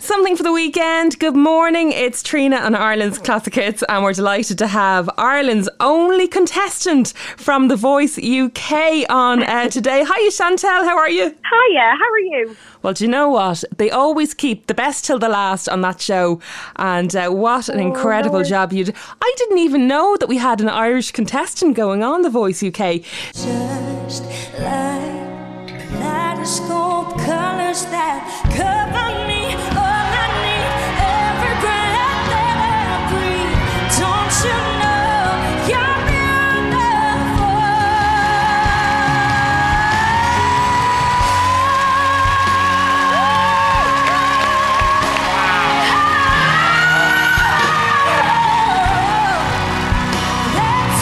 Something for the weekend. Good morning. It's Trina on Ireland's Classic Hits, and we're delighted to have Ireland's only contestant from The Voice UK on today. Hiya, Chantel. How are you? Hiya. How are you? Well, do you know what? They always keep the best till the last on that show, and what an incredible job you did. I didn't even know that we had an Irish contestant going on The Voice UK. Just like kaleidoscope colours that cover me. All I need, every breath that I breathe. Don't you know you're beautiful? That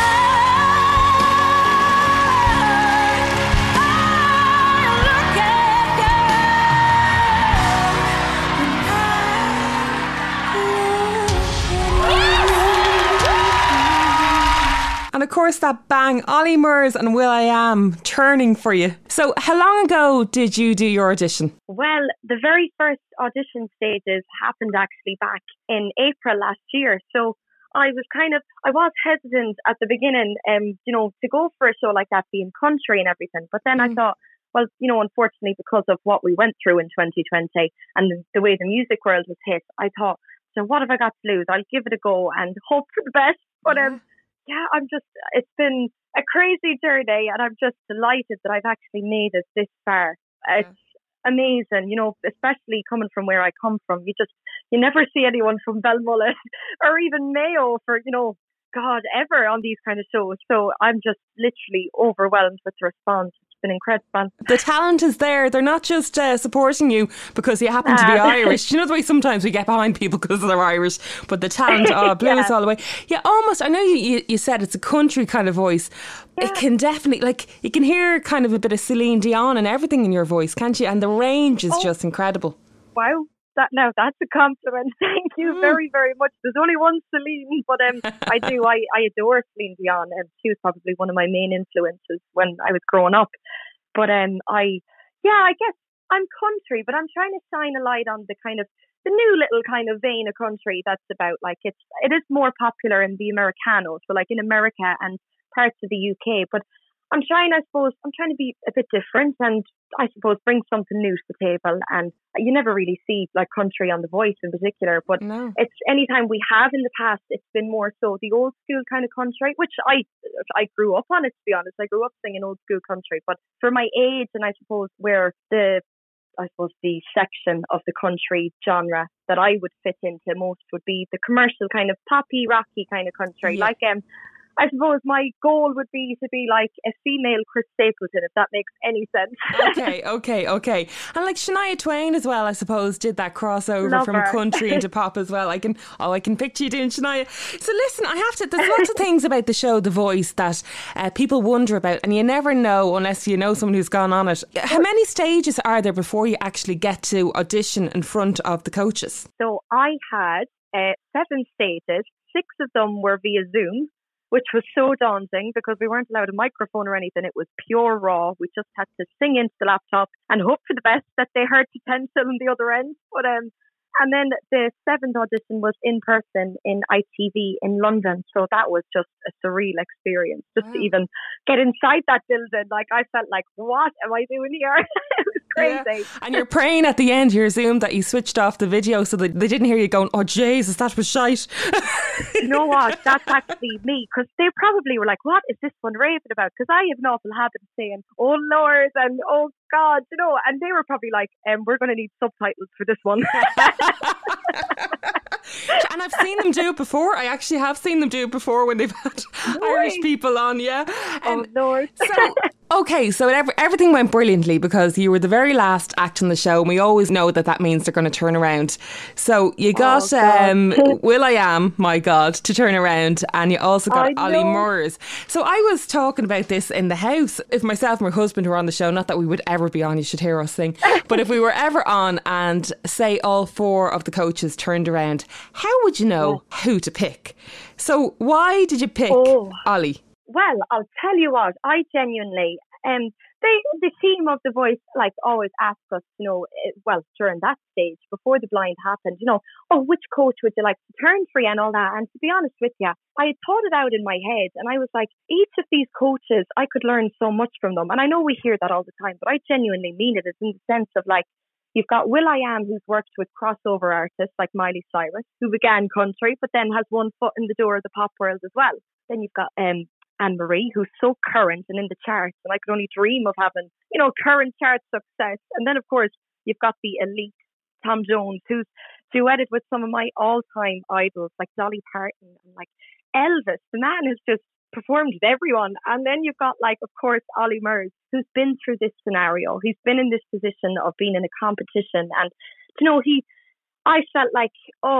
And of course that bang, Ollie Murs and will.i.am turning for you. So how long ago did you do your audition? Well, the very first audition stages happened actually back in April last year. So I was hesitant at the beginning, to go for a show like that, being country and everything. But then I thought, well, unfortunately, because of what we went through in 2020 and the way the music world was hit, I thought, so what have I got to lose? I'll give it a go and hope for the best. But it's been a crazy journey, and I'm just delighted that I've actually made it this far. It's amazing, especially coming from where I come from. You never see anyone from Belmullet or even Mayo for, ever on these kind of shows. So I'm just literally overwhelmed with the response. It's been incredible. The talent is there. They're not just supporting you because you happen to be Irish. You know the way sometimes we get behind people because they're Irish, but the talent blew us all the way. Yeah, almost. I know you said it's a country kind of voice. Yeah. It can definitely, you can hear kind of a bit of Celine Dion and everything in your voice, can't you? And the range is just incredible. Wow. That's a compliment. Thank you very, very much. There's only one Celine, but I adore Celine Dion, and she was probably one of my main influences when I was growing up. But I guess I'm country, but I'm trying to shine a light on the kind of the new little kind of vein of country that's about it is more popular in the Americano, so in America and parts of the UK. But I'm trying to be a bit different, and I suppose bring something new to the table. And you never really see country on The Voice in particular, but it's anytime we have in the past, it's been more so the old school kind of country, which I grew up on it, to be honest. I grew up singing old school country, but for my age, and I suppose where the section of the country genre that I would fit into most would be the commercial kind of poppy, rocky kind of country. Yeah. I suppose my goal would be to be like a female Chris Stapleton, if that makes any sense. Okay. And Shania Twain as well, I suppose, did that crossover Love from her. country into pop as well. I can picture you doing Shania. So listen, there's lots of things about the show The Voice that people wonder about, and you never know unless you know someone who's gone on it. How many stages are there before you actually get to audition in front of the coaches? So I had 7 stages. 6 of them were via Zoom, which was so daunting because we weren't allowed a microphone or anything. It was pure raw. We just had to sing into the laptop and hope for the best that they heard potential on the other end. But and then the 7th audition was in person in ITV in London. So that was just a surreal experience. Just to even get inside that building, I felt like, what am I doing here? It was crazy. Yeah. And you're praying at the end of your Zoom that you switched off the video so that they didn't hear you going, oh Jesus, that was shite. You know what? That's actually me, because they probably were like, what is this one raving about? Because I have an awful habit of saying, oh Lord, and oh God, and they were probably like, we're going to need subtitles for this one. And I've seen them do it before. I actually have seen them do it before when they've had Irish people on, Oh Lord. So everything went brilliantly because you were the very last act on the show, and we always know that means they're going to turn around. So you got will.i.am, my God, to turn around, and you also got Ollie Murs. So I was talking about this in the house. If myself and my husband were on the show, not that we would ever be on, you should hear us sing, but if we were ever on and say all 4 of the coaches turned around, how would you know who to pick? So why did you pick Ollie? Well, I'll tell you what, I genuinely, the team of The Voice like always ask us, well, during that stage before the blind happened, oh, which coach would you like to turn for you and all that. And to be honest with you, I had thought it out in my head, and I was like, each of these coaches, I could learn so much from them. And I know we hear that all the time, but I genuinely mean it. It's in the sense of like, you've got will.i.am, who's worked with crossover artists like Miley Cyrus, who began country, but then has one foot in the door of the pop world as well. Then you've got Anne-Marie, who's so current and in the charts, and I could only dream of having, current chart success. And then, of course, you've got the elite Tom Jones, who's duetted with some of my all-time idols, like Dolly Parton and like Elvis. The man has just performed with everyone. And then you've got, like, of course, Ollie Murs, who's been through this scenario. He's been in this position of being in a competition, and I felt like,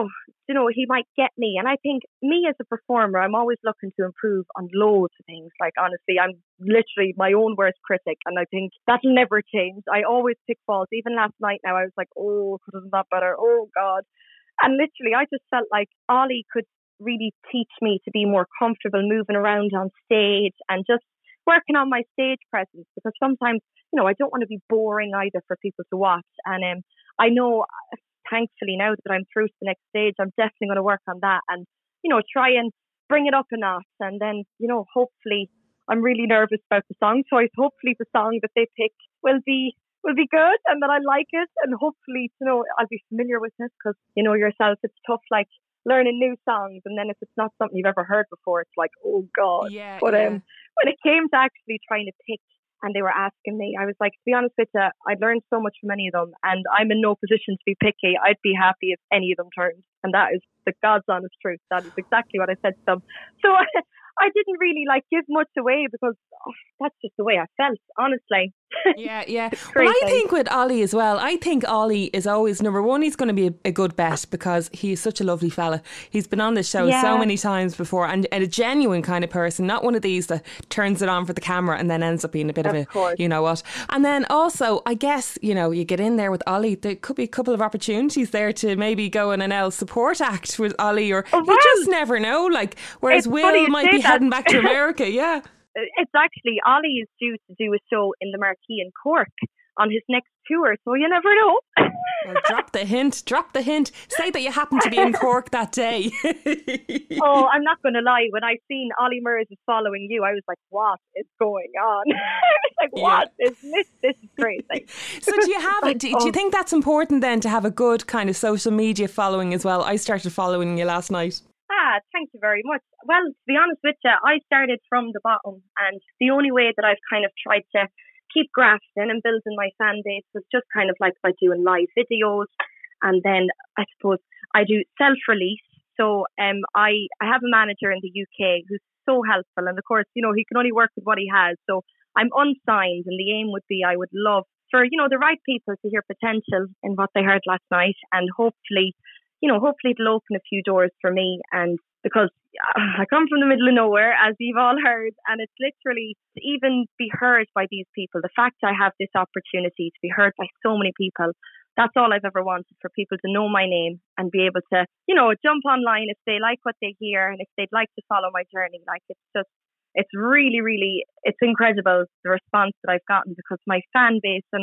he might get me. And I think me as a performer, I'm always looking to improve on loads of things. Like, honestly, I'm literally my own worst critic, and I think that'll never change. I always pick faults. Even last night now, I was like, oh, could have done that better. Oh, God. And literally, I just felt like Ollie could really teach me to be more comfortable moving around on stage and just working on my stage presence, because sometimes, I don't want to be boring either for people to watch. And I know, thankfully, now that I'm through to the next stage, I'm definitely going to work on that and, try and bring it up a notch. And then, hopefully, I'm really nervous about the song choice. Hopefully the song that they pick will be good and that I like it. And hopefully, I'll be familiar with it, because, yourself, it's tough, like, learning new songs, and then if it's not something you've ever heard before, it's like, oh God. Yeah, but when it came to actually trying to pick, and they were asking me, I was like, to be honest with you, I'd learned so much from any of them, and I'm in no position to be picky. I'd be happy if any of them turned, and that is the God's honest truth. That is exactly what I said to them. So I didn't really give much away, because that's just the way I felt, honestly. Yeah. Well, I think with Ollie as well, I think Ollie is always, number one, he's going to be a good bet, because he's such a lovely fella. He's been on this show so many times before, and a genuine kind of person, not one of these that turns it on for the camera and then ends up being a bit of a, you know what. And then also, I guess, you get in there with Ollie, there could be a couple of opportunities there to maybe go in an L support act with Ollie, or you just never know. Whereas Will might be heading back to America, yeah. It's actually, Ollie is due to do a show in the Marquee in Cork on his next tour, so you never know. Well, drop the hint. Say that you happen to be in Cork that day. Oh, I'm not going to lie. When I seen Ollie Murs is following you, I was like, what is going on? What is this? This is crazy. So do you think that's important then, to have a good kind of social media following as well? I started following you last night. Thank you very much. Well, to be honest with you, I started from the bottom, and the only way that I've kind of tried to keep grafting and building my fan base was just kind of like by doing live videos, and then I suppose I do self-release. So I have a manager in the UK who's so helpful, and of course, he can only work with what he has. So I'm unsigned, and the aim would be, I would love for, the right people to hear potential in what they heard last night, and hopefully it'll open a few doors for me. And because I come from the middle of nowhere, as you've all heard, and it's literally to even be heard by these people, the fact I have this opportunity to be heard by so many people, that's all I've ever wanted, for people to know my name and be able to, jump online if they like what they hear, and if they'd like to follow my journey. It's really, really, it's incredible, the response that I've gotten, because my fan base, and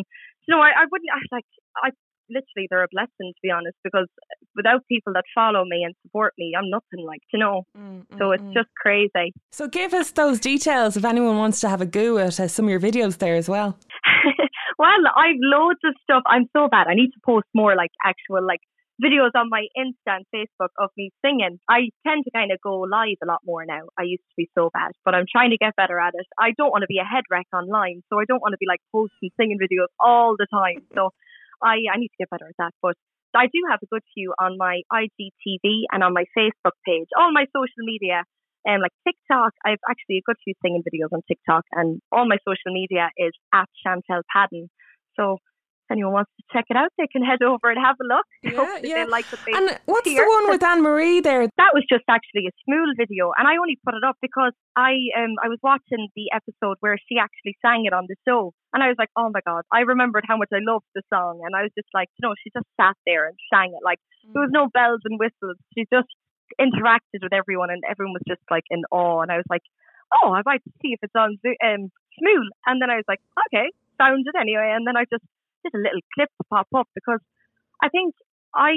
literally, they're a blessing, to be honest, because without people that follow me and support me, I'm nothing, so it's just crazy. So give us those details if anyone wants to have a go at some of your videos there as well. Well, I've loads of stuff. I'm so bad. I need to post more actual videos on my Insta and Facebook of me singing. I tend to kind of go live a lot more now. I used to be so bad, but I'm trying to get better at it. I don't want to be a head wreck online, so I don't want to be posting singing videos all the time. So I need to get better at that. But I do have a good few on my IGTV and on my Facebook page, all my social media, like TikTok. I have actually a good few singing videos on TikTok, and all my social media is at Chantel Padden. So if anyone wants to check it out, they can head over and have a look. Hopefully they like what they And what's hear. the one with Anne-Marie there? That was just actually a smooth video, and I only put it up because I was watching the episode where she actually sang it on the show, and I was like, oh my God, I remembered how much I loved the song, and I was just like, she just sat there and sang it. There was no bells and whistles. She just interacted with everyone, and everyone was just in awe, and I was like, oh, I'd like to see if it's on Smool. And then I was like, okay, found it anyway. And then I just did a little clip pop up because I think I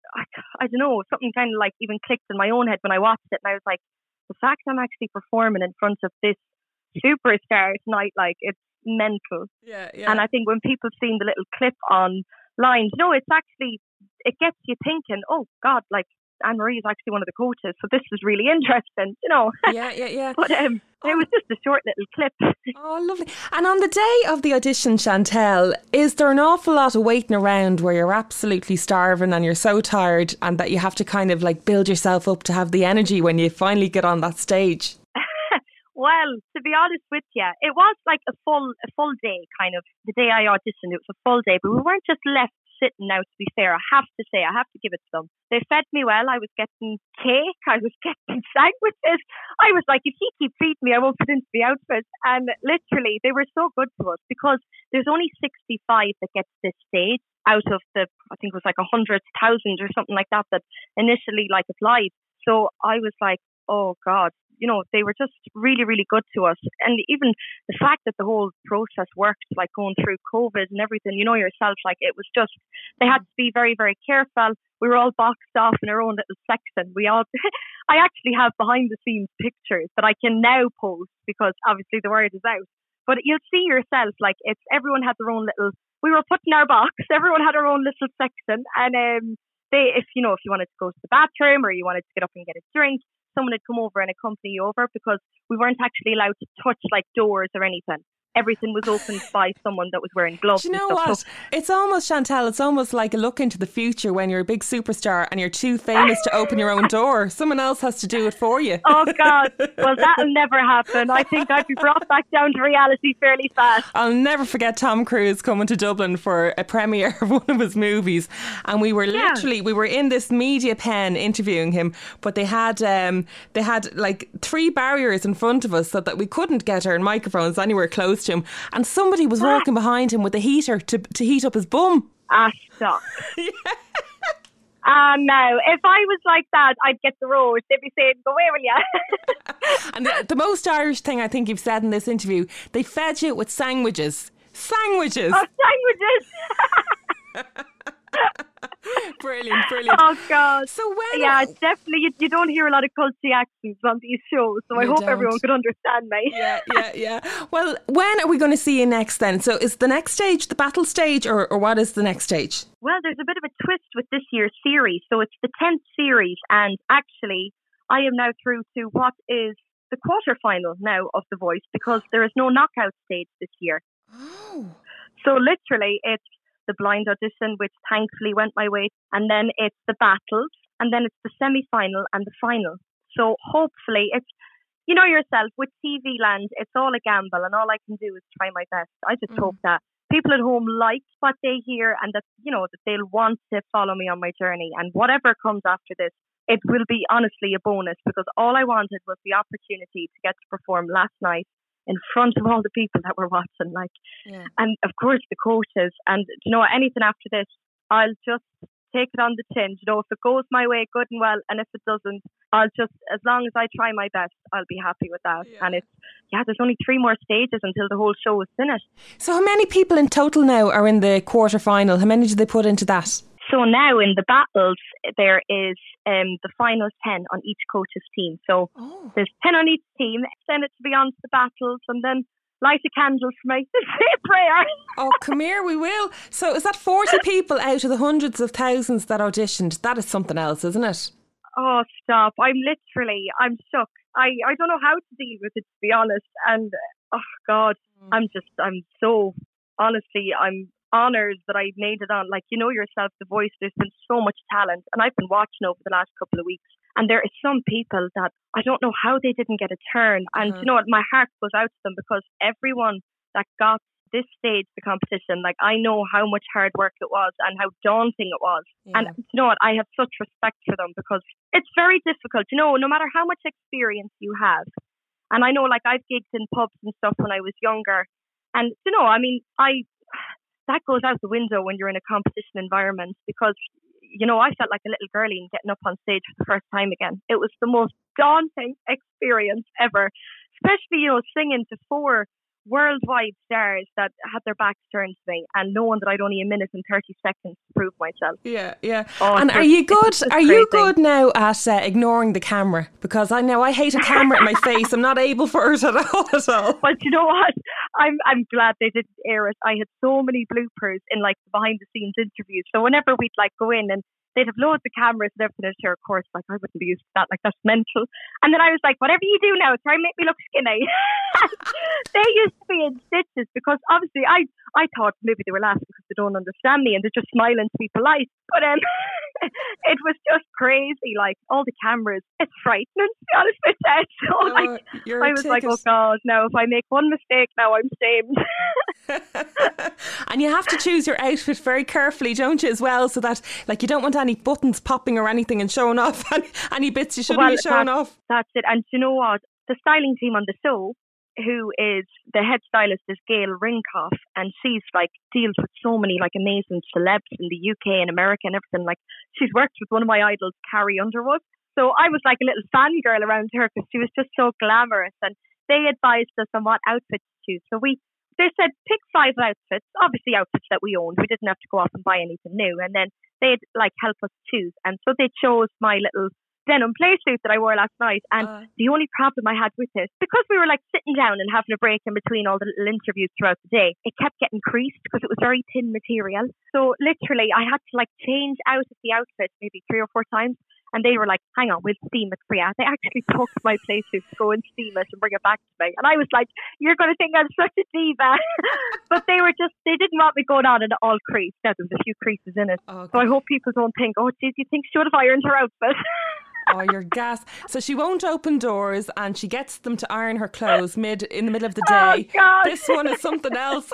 don't know, something kind of like even clicked in my own head when I watched it. And I was like, the fact I'm actually performing in front of this superstar tonight, like, it's mental. Yeah, yeah. And I think when people seen the little clip online, it's actually, it gets you thinking, oh God, like, Anne-Marie is actually one of the coaches, so this is really interesting, Yeah. But it was just a short little clip. Oh, lovely. And on the day of the audition, Chantel, is there an awful lot of waiting around where you're absolutely starving and you're so tired and that you have to kind of like build yourself up to have the energy when you finally get on that stage? Well, to be honest with you, it was like a full day, kind of. The day I auditioned, it was a full day, but we weren't just left sitting now, to be fair. I have to give it to them. They fed me well. I was getting cake. I was getting sandwiches. I was like, if he keeps feeding me, I won't fit into the outfit. And literally, they were so good to us because there's only 65 that gets this stage out of the, I think it was like 100,000 or something like that initially like applied. So I was like, oh God, they were just really, really good to us. And even the fact that the whole process worked, like going through COVID and everything, yourself, like it was just, they had to be very, very careful. We were all boxed off in our own little section. I actually have behind the scenes pictures that I can now post because obviously the word is out. But you'll see yourself, like everyone had their own little, we were put in our box, everyone had our own little section. And if you wanted to go to the bathroom or you wanted to get up and get a drink, someone had come over and accompany you over because we weren't actually allowed to touch like doors or anything. Everything was opened by someone that was wearing gloves. Do you know and stuff. what? So, it's almost, Chantel, it's almost like a look into the future when you're a big superstar and you're too famous to open your own door. Someone else has to do it for you. Oh God, well that'll never happen. I think I'd be brought back down to reality fairly fast. I'll never forget Tom Cruise coming to Dublin for a premiere of one of his movies, and we were we were in this media pen interviewing him, but they had like 3 barriers in front of us so that we couldn't get our microphones anywhere close to him, and somebody was walking behind him with a heater to heat up his bum. Stop. No, if I was like that, I'd get the rose. They'd be saying, go away, will ya? And the most Irish thing I think you've said in this interview, they fed you with sandwiches. Sandwiches! Oh, sandwiches! Brilliant. Oh God! So when? Yeah, it's definitely. You don't hear a lot of culty accents on these shows, so I hope everyone could understand me. Yeah. Well, when are we going to see you next then? So is the next stage the battle stage, or what is the next stage? Well, there's a bit of a twist with this year's series. So it's the 10th series, and actually, I am now through to what is the quarterfinal now of The Voice because there is no knockout stage this year. Oh. So literally, it's the blind audition, which thankfully went my way, and then it's the battles, and then it's the semi-final and the final. So hopefully it's, yourself, with TV land, it's all a gamble, and all I can do is try my best. I just hope that people at home like what they hear and that, that they'll want to follow me on my journey, and whatever comes after this, it will be honestly a bonus because all I wanted was the opportunity to get to perform last night in front of all the people that were watching, and of course the coaches. And anything after this, I'll just take it on the chin. If it goes my way, good and well, and if it doesn't, I'll just, as long as I try my best, I'll be happy with that. Yeah. And there's only 3 more stages until the whole show is finished. So how many people in total now are in the quarterfinal? How many did they put into that? So now in the battles, there is the final 10 on each coach's team. So there's 10 on each team. Send it to be on to the battles and then light a candle for me. Say a prayer. Oh, come here, we will. So is that 40 people out of the hundreds of thousands that auditioned? That is something else, isn't it? Oh, stop. I'm shook. I don't know how to deal with it, to be honest. And, oh, God, I'm so, honestly, I'm honoured that I made it on. Like, yourself, The Voice, there's been so much talent, and I've been watching over the last couple of weeks, and there are some people that I don't know how they didn't get a turn, and you know what, my heart goes out to them because everyone that got this stage, the competition, like, I know how much hard work it was and how daunting it was, and you know what, I have such respect for them because it's very difficult, no matter how much experience you have. And I know, like, I've gigged in pubs and stuff when I was younger, and that goes out the window when you're in a competition environment because, I felt like a little girlie and getting up on stage for the first time again. It was the most daunting experience ever, especially, singing to 4 worldwide stars that had their backs turned to me and knowing that I'd only a minute and 30 seconds to prove myself. Yeah, yeah. Oh, and it's are you good? just Are you crazy. good now at ignoring the camera? Because I know I hate a camera in my face. I'm not able for it at all. But you know what? I'm glad they didn't air it. I had so many bloopers in like the behind the scenes interviews. So whenever we'd like go in and they'd have loads of cameras and everything, and sure, of course, like I wouldn't be used to that. Like that's mental. And then I was like, whatever you do now, try and make me look skinny. They used to be in stitches because obviously I thought maybe they were laughing because they don't understand me and they're just smiling to be polite. But it was just crazy. Like all the cameras, it's frightening to be honest with you. So like I was like, oh God, now if I make one mistake, now I'm shamed. And you have to choose your outfit very carefully, don't you, as well, so that like you don't want any buttons popping or anything and showing off any bits you shouldn't be showing off. That's it. And you know what? The styling team on the show, who is the head stylist, is Gail Rinkoff, and she's like deals with so many like amazing celebs in the UK and America and everything. Like she's worked with one of my idols, Carrie Underwood. So I was like a little fangirl around her because she was just so glamorous, and they advised us on what outfits to choose. So they said pick 5 outfits, obviously outfits that we owned. We didn't have to go off and buy anything new. And then they'd like help us choose. And so they chose my little denim play suit that I wore last night. And the only problem I had with it, because we were like sitting down and having a break in between all the little interviews throughout the day, it kept getting creased because it was very thin material. So literally I had to like change out of the outfit maybe 3 or 4 times. And they were like, hang on, we'll steam it for you. They actually took my play suit to go and steam it and bring it back to me. And I was like, you're going to think I'm such a diva. But they didn't want me going on and all creased. Now, there was a few creases in it. Okay. So I hope people don't think, oh, geez, you think she would have ironed her outfit? Oh, you're gas. So she won't open doors and she gets them to iron her clothes in the middle of the day. Oh, God. This one is something else.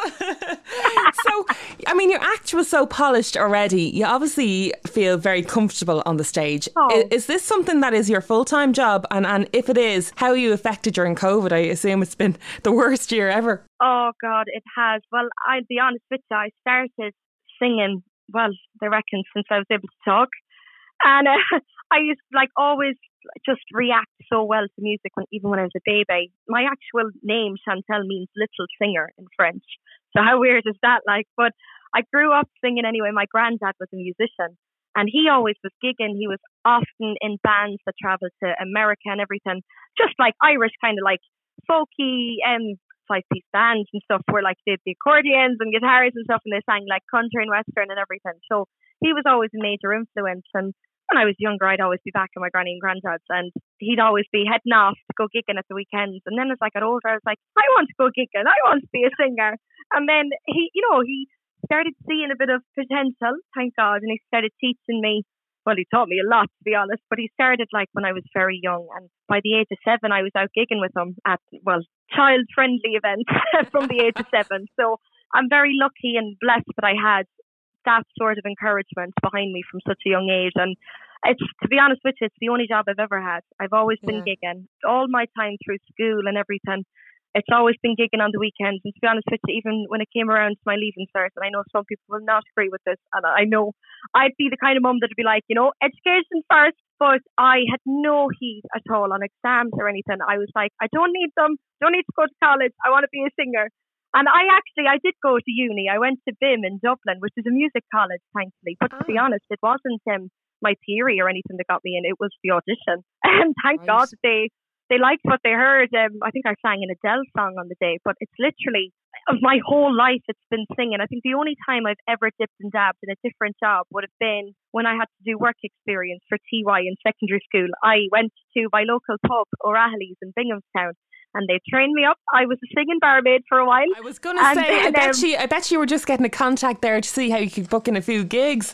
So, I mean, your act was so polished already. You obviously feel very comfortable on the stage. Oh. Is this something that is your full-time job? And if it is, how are you affected during COVID? I assume it's been the worst year ever. Oh, God, it has. Well, I'll be honest with you. I started singing, well, they reckon since I was able to talk. And I used to like always just react so well to music even when I was a baby. My actual name, Chantel, means little singer in French. So how weird is that? Like, but I grew up singing anyway. My granddad was a musician and he always was gigging. He was often in bands that traveled to America and everything. Just like Irish kind of like folky 5-piece bands and stuff where like they had the accordions and guitars and stuff and they sang like country and western and everything. So he was always a major influence. And when I was younger, I'd always be back at my granny and granddad's and he'd always be heading off to go gigging at the weekends. And then as I got older, I was like, I want to go gigging. I want to be a singer. And then he started seeing a bit of potential, thank God. And he started teaching me. Well, he taught me a lot, to be honest, but he started like when I was very young. And by the age of 7, I was out gigging with him at, well, child-friendly events from the age of 7. So I'm very lucky and blessed that I had that sort of encouragement behind me from such a young age. And it's, to be honest with you, it's the only job I've ever had. I've always been gigging all my time through school and everything. It's always been gigging on the weekends. And to be honest with you, even when it came around to my leaving cert, and I know some people will not agree with this, and I know I'd be the kind of mum that would be like, education first, but I had no heat at all on exams or anything. I was like, I don't need them, don't need to go to college, I want to be a singer. And I did go to uni. I went to BIM in Dublin, which is a music college, thankfully. But to be honest, it wasn't my theory or anything that got me in. It was the audition. And thank God that they liked what they heard. I think I sang an Adele song on the day. But it's literally, my whole life it's been singing. I think the only time I've ever dipped and dabbed in a different job would have been when I had to do work experience for TY in secondary school. I went to my local pub, O'Rahilly's in Binghamstown. And they trained me up. I was a singing barmaid for a while. I was going to say, I bet you were just getting a contact there to see how you could book in a few gigs.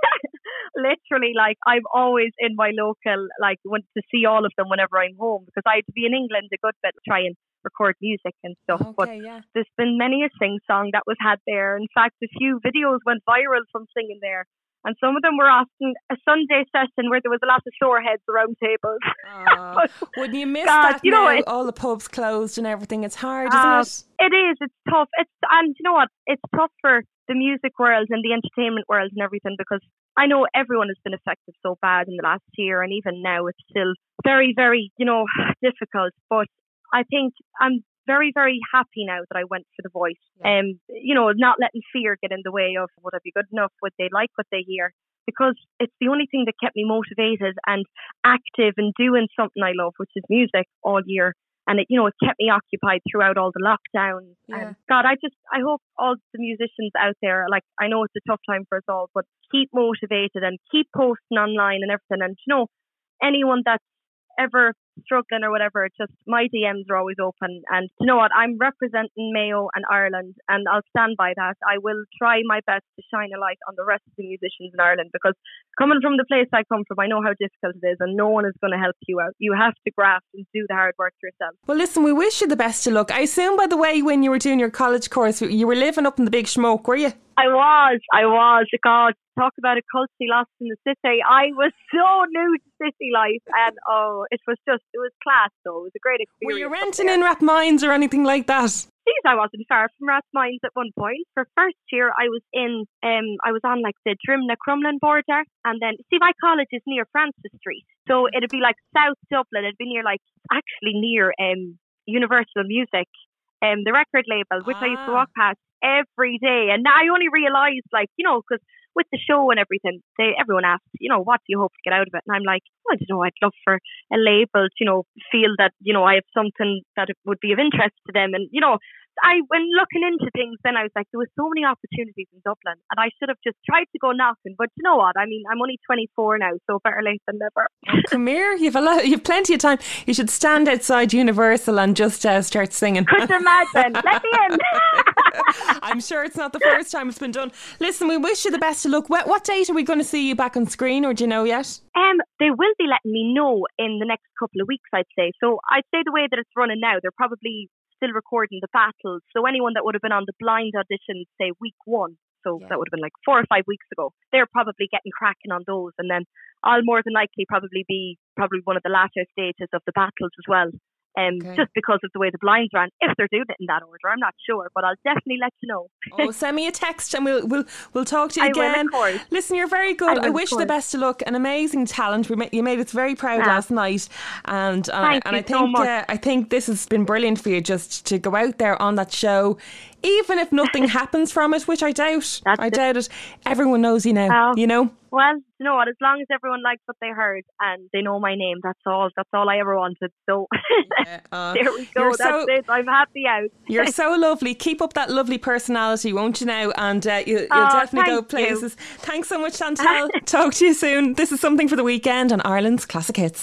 Literally, like I'm always in my local, like want to see all of them whenever I'm home because I had to be in England a good bit to try and record music and stuff. Okay, but there's been many a sing song that was had there. In fact, a few videos went viral from singing there. And some of them were often a Sunday session where there was a lot of sore heads around tables. Wouldn't you miss that now? All the pubs closed and everything. It's hard, isn't it? It is. It's tough. And you know what? It's tough for the music world and the entertainment world and everything because I know everyone has been affected so bad in the last year. And even now it's still very, very, difficult. But I think I'm very, very happy now that I went for The Voice. You know, not letting fear get in the way of would I be good enough, would they like what they hear? Because it's the only thing that kept me motivated and active and doing something I love, which is music, all year. And it kept me occupied throughout all the lockdowns. Yeah. And God, I hope all the musicians out there, like, I know it's a tough time for us all, but keep motivated and keep posting online and everything. And anyone that's ever struggling or whatever, just my DMs are always open. And you know what? I'm representing Mayo and Ireland, and I'll stand by that. I will try my best to shine a light on the rest of the musicians in Ireland, because coming from the place I come from, I know how difficult it is, and no one is going to help you out. You have to graft and do the hard work yourself. Well, listen, we wish you the best of luck. I assume, by the way, when you were doing your college course, you were living up in the big smoke, were you? I was. God, talk about a culturally lost in the city. I was so new to city life, and it was class though. It was a great experience. Were you renting in Rathmines or anything like that? Geez, I wasn't far from Rathmines at one point. For first year, I was on like the Drimna-Crumlin border, and then, see, my college is near Francis Street, so it'd be like South Dublin. It'd be near near Universal Music, the record label, which I used to walk past every day. And now I only realised, because with the show and everything, everyone asks, what do you hope to get out of it? And I'm like, I don't know, I'd love for a label to, feel that, I have something that would be of interest to them. And, when looking into things, then I was like, there were so many opportunities in Dublin, and I should have just tried to go knocking. But you know what? I mean, I'm only 24 now, so better late than never. Come here, you've plenty of time. You should stand outside Universal and just start singing. Could you imagine? Let me in. I'm sure it's not the first time it's been done. Listen, we wish you the best of luck. What date are we going to see you back on screen, or do you know yet? They will be letting me know in the next couple of weeks, I'd say. So I'd say the way that it's running now, they're probably still recording the battles. So anyone that would have been on the blind audition, say week 1, so that would have been like 4 or 5 weeks ago, they're probably getting cracking on those. And then I'll more than likely probably be one of the latter stages of the battles as well. Just because of the way the blinds ran. If they're doing it in that order, I'm not sure, but I'll definitely let you know. Send me a text and we'll talk to you again. I will, of course. Listen, you're very good. I wish you the best of luck. An amazing talent. You made us very proud last night, and I think this has been brilliant for you, just to go out there on that show. Even if nothing happens from it, which I doubt. I doubt it. Everyone knows you now, Well, you know what? As long as everyone likes what they heard and they know my name, that's all. That's all I ever wanted. So there we go. That's it. I'm happy out. You're so lovely. Keep up that lovely personality, won't you now? And you'll definitely go places. Thanks so much, Chantal. Talk to you soon. This is Something for the Weekend on Ireland's Classic Hits.